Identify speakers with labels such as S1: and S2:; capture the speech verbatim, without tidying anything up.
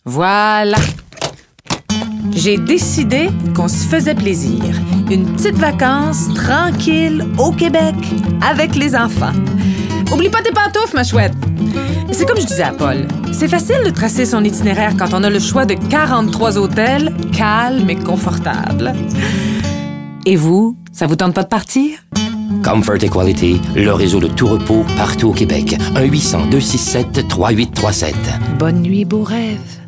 S1: Voilà. J'ai décidé qu'on se faisait plaisir. Une petite vacance tranquille au Québec avec les enfants. Oublie pas tes pantoufles, ma chouette. C'est comme je disais à Paul, c'est facile de tracer son itinéraire quand on a le choix de quarante-trois hôtels calmes et confortables. Et vous, ça vous tente pas de partir?
S2: Comfort Equality, le réseau de tout repos partout au Québec. un huit cents deux six sept trois huit trois sept.
S1: Bonne nuit, beaux rêves.